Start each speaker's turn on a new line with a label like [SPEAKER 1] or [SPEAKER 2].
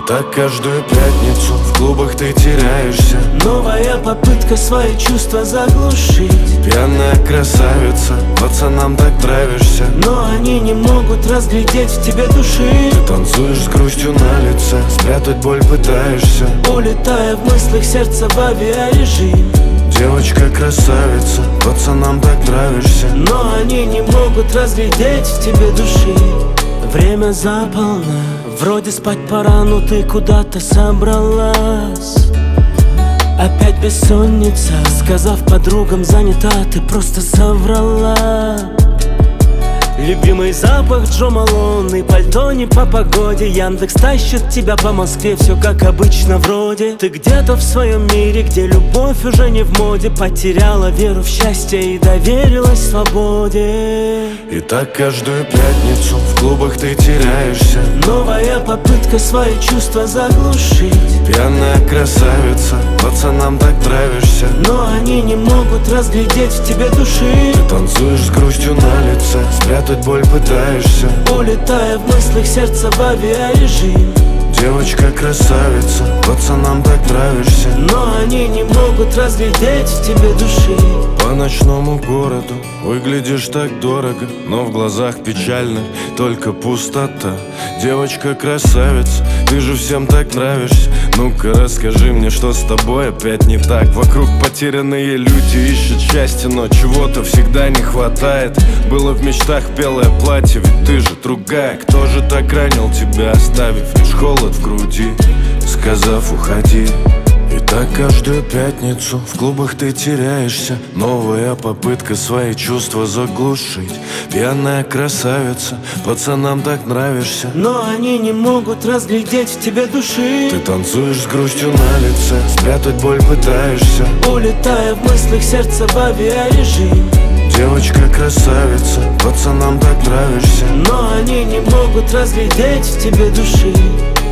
[SPEAKER 1] так каждую пятницу в клубах ты теряешься.
[SPEAKER 2] Новая попытка свои чувства заглушить.
[SPEAKER 1] Пьяная красавица, пацанам так нравишься,
[SPEAKER 2] но они не могут разглядеть в тебе души.
[SPEAKER 1] Ты танцуешь с грустью на лице, спрятать боль пытаешься,
[SPEAKER 2] улетая в мыслях сердца в авиарежим.
[SPEAKER 1] Девочка красавица, пацанам так нравишься,
[SPEAKER 2] но они не могут разглядеть в тебе души. Время за полночь, вроде спать пора, но ты куда-то собралась. Опять бессонница, сказав подругам занята, ты просто соврала. Любимый запах Джо Малон и пальто не по погоде. Яндекс тащит тебя по Москве, все как обычно вроде. Ты где-то в своем мире, где любовь уже не в моде, потеряла веру в счастье и доверилась свободе.
[SPEAKER 1] И так каждую пятницу в клубах ты теряешься.
[SPEAKER 2] Новая попытка свои чувства заглушить.
[SPEAKER 1] Пьяная красавица, пацанам так нравишься,
[SPEAKER 2] но они не могут разглядеть в тебе души.
[SPEAKER 1] Ты танцуешь с грустью на лице, спрятать боль пытаешься,
[SPEAKER 2] улетая в мыслях сердца в авиарежим.
[SPEAKER 1] Девочка красавица, пацанам так нравишься,
[SPEAKER 2] но они не могут разглядеть в тебе души.
[SPEAKER 1] По ночному городу выглядишь так дорого, но в глазах печальных только пустота. Девочка красавица, ты же всем так нравишься. Ну-ка расскажи мне, что с тобой опять не так. Вокруг потерянные люди ищут счастье, но чего-то всегда не хватает. Было в мечтах белое платье, ведь ты же другая. Кто же так ранил тебя, оставив лишь холод в груди, сказав уходи? И так каждую пятницу в клубах ты теряешься. Новая попытка свои чувства заглушить. Пьяная красавица, пацанам так нравишься,
[SPEAKER 2] но они не могут разглядеть в тебе души.
[SPEAKER 1] Ты танцуешь с грустью на лице, спрятать боль пытаешься,
[SPEAKER 2] улетая в мыслях сердца в авиарежим.
[SPEAKER 1] Девочка красавица, пацанам так нравишься,
[SPEAKER 2] но они не могут разглядеть в тебе души.